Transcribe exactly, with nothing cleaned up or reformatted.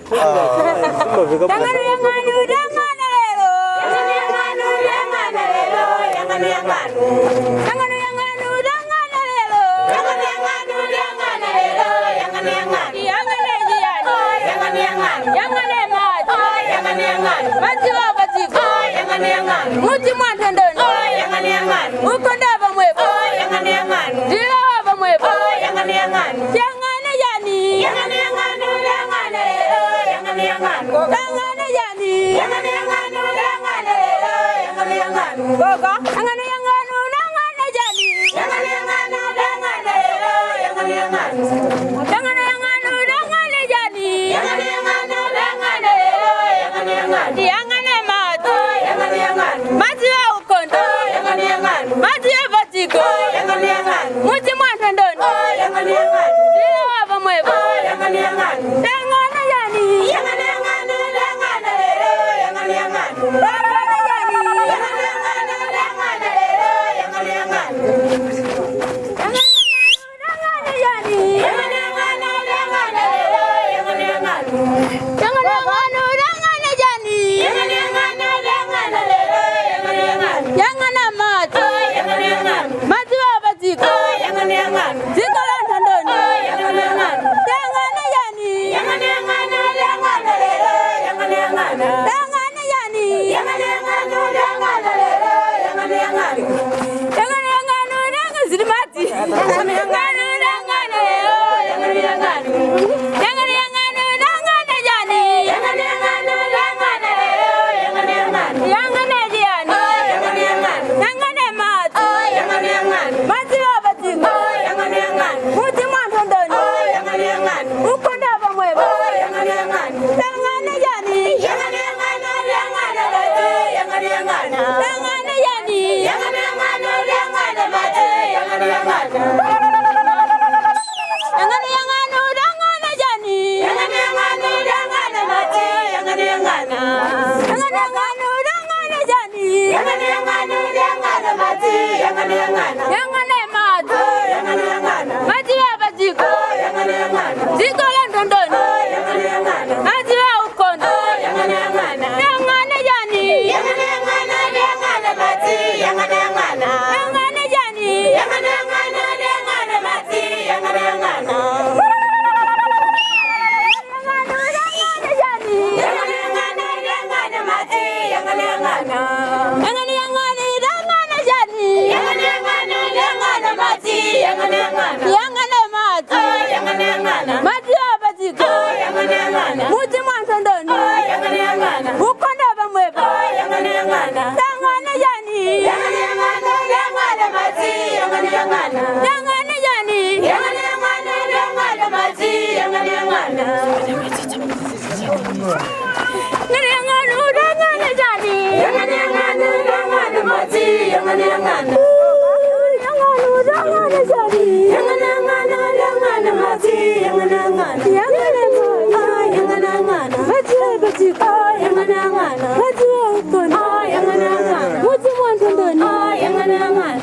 Yanganu yanganu dangana lelo. Yanganu yanganu lelo. Yanganu yanganu. Yanganu yanganu dangana lelo. Yanganu yanganu dangana lelo. Yanganu yanganu. Yanganu yanganu. Yanganu yanganu. Yanganu mat. Yanganu yanganu. Mati wa mati. Yanganu yanganu. Muti mwantendoni. Yanganu yanganu. Ukonda bamwebo. Yanganu yanganu. Dila wa bamwebo. Yanganu yanganu. Yanganu yani. Yanganu yanganu dangana lelo. Yanganu yanganu. Dangana yani. Yanganu yanganu dangana lelo. Yanganu yanganu. Gogo. Yanganu yanganu dangana yani. Yanganu yanganu dangana lelo. Yanganu yanganu. Yanganu yanganu dangana yani. Yanganu yanganu dangana lelo. Yanganu yanganu. Yanganu mat. Yanganu yanganu. Mati wa ukondo. Yanganu yanganu. Mati wa batiko. Yanganu yanganu. Muti mwantendoni. Yanganu yanganu. Dila wa bamwebo. Yanganu yanganu. Dangana yani. Yanganu yanganu dangana lelo. Yanganu yanganu. Dangana yani. Yanganu yanganu dangana lelo. Yanganu yanganu. Yanganu yanganu dangana yani. Yanganu yanganu dangana lelo. Yanganu yanganu. Yanganu yanganu dangana yani. Yanganu yanganu dangana lelo. Yanganu yanganu. Yangana mat. Yanganu yanganu. Mati wa batiko. Yanganu yanganu. Ziko lantandoni. Yanganu yanganu. Dangana yani. Yanganu yanganu dangana lelo. Yanganu yanganu. Dangana yani. Yanganu yanganu dangana lelo. Yanganu yanganu. Yanganu yanganu dangana zirimati. Yanganu yanganu dangana lelo. Yanganu yanganu. Yanganu yanganu dangana yani. Yanganu yanganu dangana lelo. Yanganu yanganu. Yanganu yani. Yanganu yanganu. Yanganu mat. Yanganu yanganu. Mati wa batiko. Yanganu yanganu. Muti mwantendoni. Yanganu yanganu. Ukonda bamwebo. Yanganu yanganu. Dangana yani. Yanganu yanganu dangana mati. Yanganu yanganu. Dangana yani. Yanganu yanganu dangana mati. Yanganu yanganu. Yanganu yanganu dangana yani. Yanganu yanganu dangana mati. Yanganu yanganu. Yanganu yanganu dangana yani. Yanganu yanganu dangana mati. Yanganu yanganu. Yanganu mat. Yanganu yanganu. Mati wa batiko. Yanganu yanganu. Ziko lantandoni. Yanganu yanganu. Mati wa ukondo. Yanganu yanganu. Dangana yani. Yanganu yanganu dangana mati. Yanganu yanganu. Dangana yani. Yanganu yanganu dangana mati. Yanganu yanganu. Yanganu dangana yani. Yanganu yanganu dangana mati. Yanganu yanganu. Yanganu yanganu dangana yani. Yanganu yanganu dangana mati. Yanganu yanganu. Yanganu mat. Yanganu yanganu. Mati wa batiko. Yanganu yanganu. Muti mwantendoni. Yanganu yanganu. Ukonda bamwebo. Yanganu yanganu. Dangana yani. Yanganu yanganu dangana mati. Yanganu yanganu. Dangana yani. Yanganu yanganu dangana mati. Yanganu yanganu. Yanganu yanganu dangana yani. Yanganu yanganu dangana mati. Yanganu yanganu. Yanganu dangana yani. Yanganu yanganu dangana mati. Yanganu yanganu. Yanganu yanganu. Mati wa batiko. Yanganu yanganu. Mati wa ukondo. Yanganu yanganu. Muti mwantendoni. Yanganu yanganu.